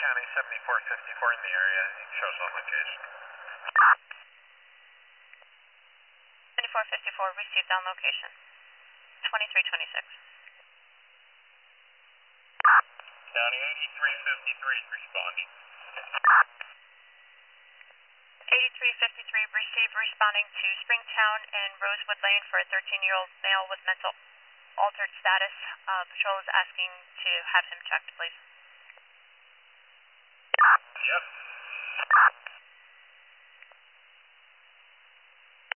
County 7454 in the area. Shows on location. 7454, received on location. 2326. County 8353 is responding. 8353, received, responding to Springtown and Rosewood Lane for a 13-year-old male with mental altered status. Patrol is asking to have him checked, please. Yep.